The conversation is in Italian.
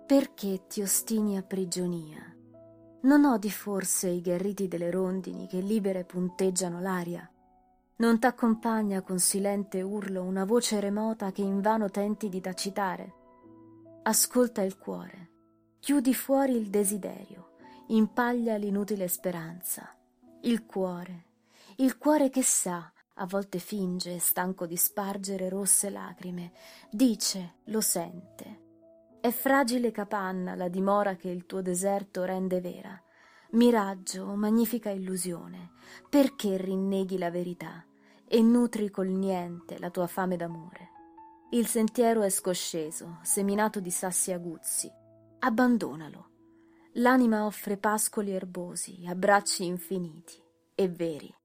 Perché ti ostini a prigionia? Non odi forse i gherriti delle rondini che libere punteggiano l'aria? Non t'accompagna con silente urlo una voce remota che invano tenti di tacitare? Ascolta il cuore, chiudi fuori il desiderio, impaglia l'inutile speranza. Il cuore che sa, a volte finge, stanco di spargere rosse lacrime, dice, lo sente. È fragile capanna la dimora che il tuo deserto rende vera. Miraggio, magnifica illusione, perché rinneghi la verità e nutri col niente la tua fame d'amore? Il sentiero è scosceso, seminato di sassi aguzzi. Abbandonalo. L'anima offre pascoli erbosi, abbracci infiniti e veri.